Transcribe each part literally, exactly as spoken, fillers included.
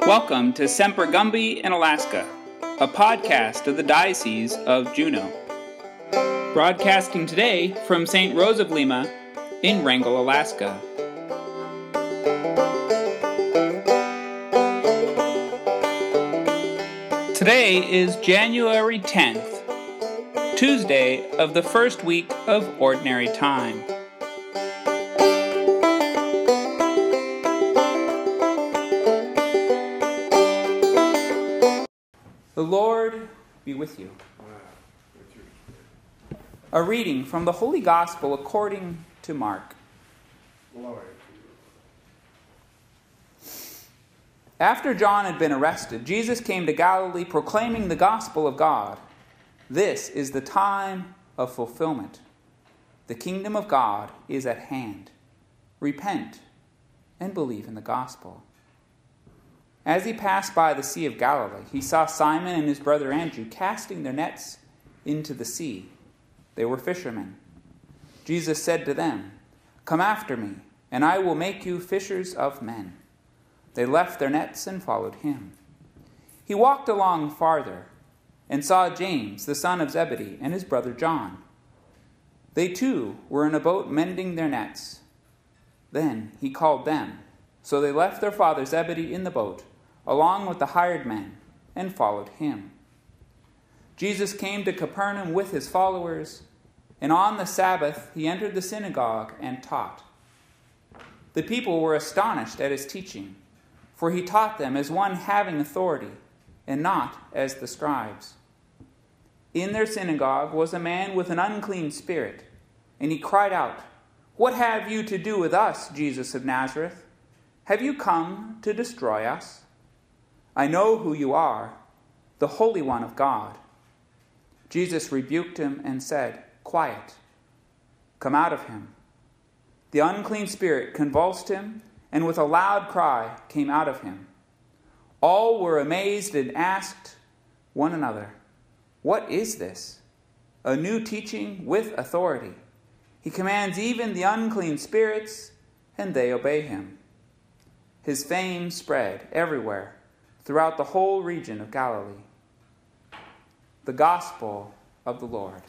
Welcome to Semper Gumby in Alaska, a podcast of the Diocese of Juneau. Broadcasting today from Saint Rose of Lima in Wrangell, Alaska. Today is January tenth, Tuesday of the first week of Ordinary Time. The Lord be with you. A reading from the Holy Gospel according to Mark. After John had been arrested, Jesus came to Galilee proclaiming the gospel of God. This is the time of fulfillment. The kingdom of God is at hand. Repent and believe in the gospel. As he passed by the Sea of Galilee, he saw Simon and his brother Andrew casting their nets into the sea. They were fishermen. Jesus said to them, "Come after me, and I will make you fishers of men." They left their nets and followed him. He walked along farther and saw James, the son of Zebedee, and his brother John. They too were in a boat mending their nets. Then he called them. So they left their father Zebedee in the boat, along with the hired men, and followed him. Jesus came to Capernaum with his followers, and on the Sabbath he entered the synagogue and taught. The people were astonished at his teaching, for he taught them as one having authority, and not as the scribes. In their synagogue was a man with an unclean spirit, and he cried out, "What have you to do with us, Jesus of Nazareth? Have you come to destroy us? I know who you are, the Holy One of God." Jesus rebuked him and said, "Quiet, come out of him." The unclean spirit convulsed him, and with a loud cry came out of him. All were amazed and asked one another, "What is this? A new teaching with authority. He commands even the unclean spirits, and they obey him." His fame spread everywhere throughout the whole region of Galilee. The Gospel of the Lord.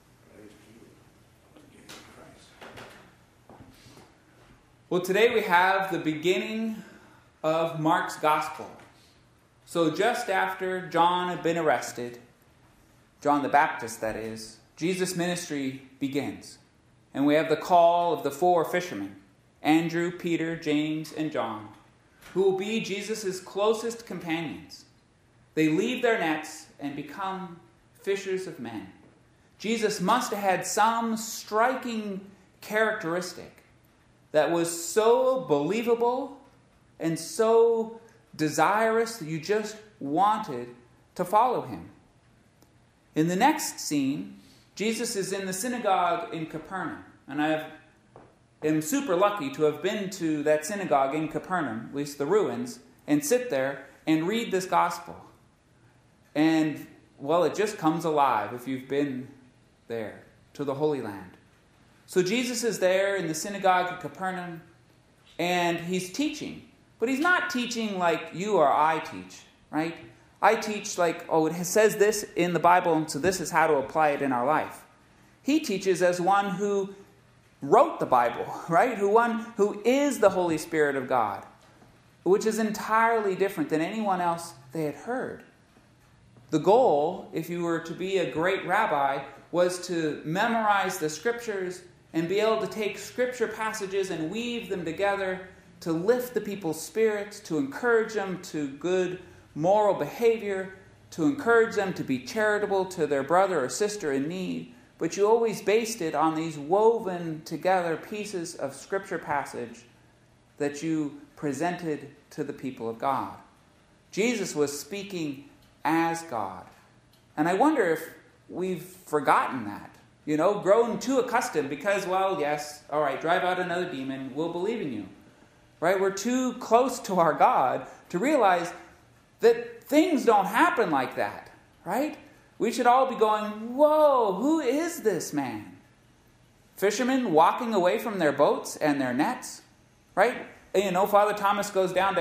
Well, today we have the beginning of Mark's Gospel. So just after John had been arrested, John the Baptist that is, Jesus' ministry begins. And we have the call of the four fishermen, Andrew, Peter, James, and John, who will be Jesus' closest companions. They leave their nets and become fishers of men. Jesus must have had some striking characteristic that was so believable and so desirous that you just wanted to follow him. In the next scene, Jesus is in the synagogue in Capernaum, and I have am super lucky to have been to that synagogue in Capernaum, at least the ruins, and sit there and read this gospel. And, well, it just comes alive if you've been there to the Holy Land. So Jesus is there in the synagogue at Capernaum, and he's teaching. But he's not teaching like you or I teach, right? I teach like, oh, it says this in the Bible, and so this is how to apply it in our life. He teaches as one who wrote the Bible, right? Who one who is the Holy Spirit of God, which is entirely different than anyone else they had heard. The goal, if you were to be a great rabbi, was to memorize the scriptures and be able to take scripture passages and weave them together to lift the people's spirits, to encourage them to good moral behavior, to encourage them to be charitable to their brother or sister in need. But you always based it on these woven together pieces of scripture passage that you presented to the people of God. Jesus was speaking as God. And I wonder if we've forgotten that. You know, grown too accustomed because, well, yes, all right, drive out another demon, we'll believe in you. Right? We're too close to our God to realize that things don't happen like that. Right? We should all be going, whoa, who is this man? Fishermen walking away from their boats and their nets, right? You know, Father Thomas goes down to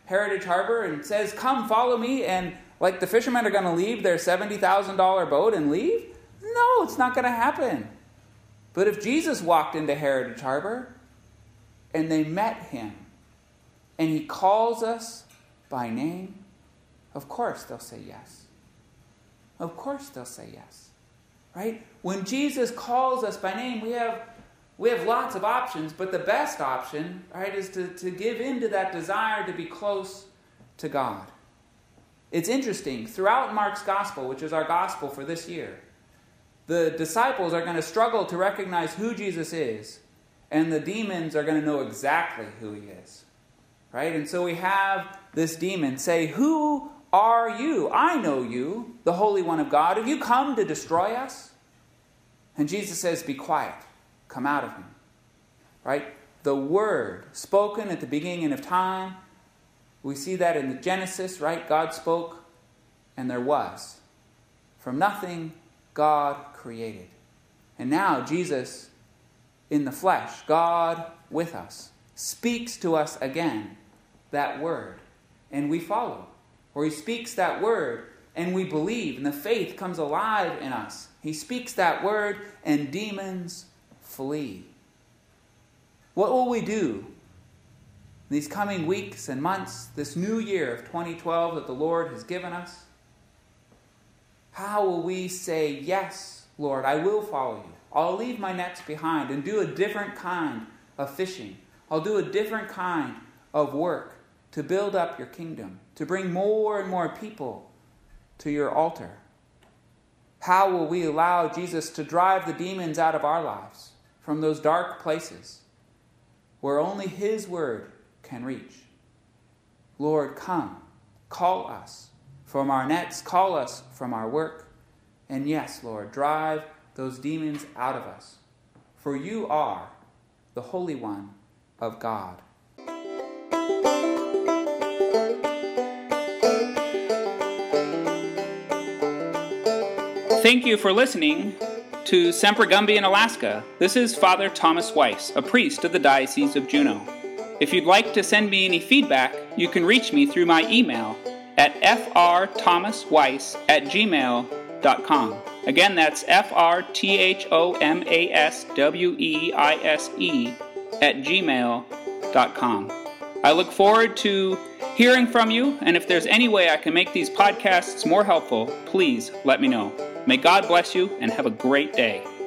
Heritage Harbor and says, come, follow me, and like the fishermen are going to leave their seventy thousand dollars boat and leave? No, it's not going to happen. But if Jesus walked into Heritage Harbor and they met him and he calls us by name, of course they'll say yes. Of course they'll say yes. Right? When Jesus calls us by name, we have we have lots of options, but the best option, right, is to, to give in to that desire to be close to God. It's interesting, throughout Mark's gospel, which is our gospel for this year, the disciples are going to struggle to recognize who Jesus is, and the demons are going to know exactly who he is. Right? And so we have this demon say, who are you? I know you, the Holy One of God. Have you come to destroy us? And Jesus says, be quiet. Come out of him. Right? The word spoken at the beginning of time, we see that in the Genesis, right? God spoke and there was. From nothing, God created. And now Jesus, in the flesh, God with us, speaks to us again that word. And we follow. Or he speaks that word and we believe. And the faith comes alive in us. He speaks that word and demons flee. What will we do these coming weeks and months, this new year of twenty twelve that the Lord has given us? How will we say, yes, Lord, I will follow you. I'll leave my nets behind and do a different kind of fishing. I'll do a different kind of work to build up your kingdom, to bring more and more people to your altar. How will we allow Jesus to drive the demons out of our lives from those dark places where only his word can reach? Lord, come, call us from our nets, call us from our work, and yes, Lord, drive those demons out of us, for you are the Holy One of God. Thank you for listening to Semper Gumby in Alaska. This is Father Thomas Weiss, a priest of the Diocese of Juneau. If you'd like to send me any feedback, you can reach me through my email at f r thomas weiss at gmail dot com. Again, that's F R T H O M A S W E I S E at gmail dot com. I look forward to hearing from you, and if there's any way I can make these podcasts more helpful, please let me know. May God bless you and have a great day.